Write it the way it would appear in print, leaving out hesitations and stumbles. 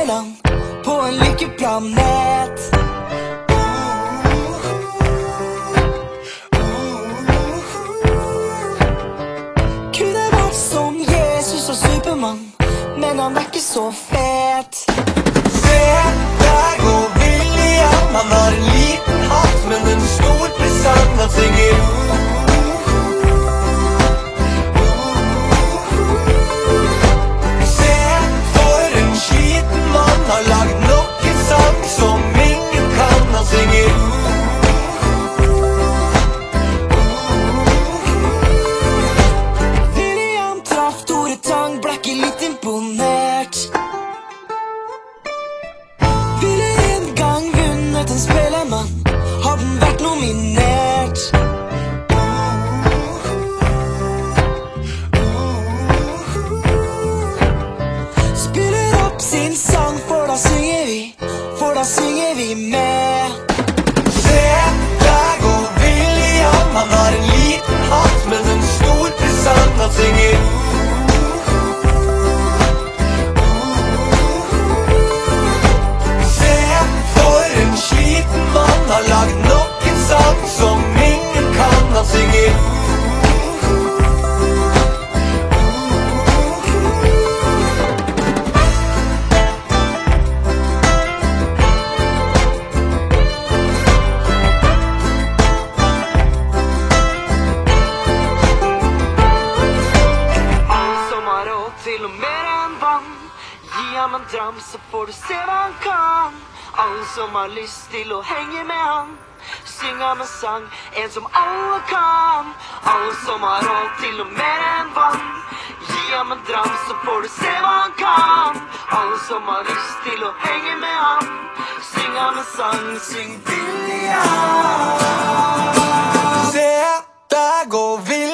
drømmeland på en lykkeplanet. Kunne vært som Jesus og Supermann, men han er ikke så fet. Se, der går William. Han har en liten hatt, men en stor presang. Han synger Se, for en skiten mann. Har lagd nok en sang som ingen kan. Han synger William traff Tore Tang, ble ikke litt imponert. Ville en gang vunnet en Spellemann, hadde den vært nominert. Spiller opp sin sang, for da synger vi med. Se, der går William. Han har en liten hatt, men en stor presang. Han synger Se, for en skiten mann. Har lagd nok en sang som ingen kan. Han synger til og mer enn vann. Gi ham en dram, så får du se hva han kan. Alle som har lyst til å henge med han, syng ham en sang, en som alle kan. Alle som har råd til og mer enn vann. Gi ham en dram, så får du se hva han kan. Alle som har lyst til å henge med han, syng ham en sang, syng William. Se, der går vi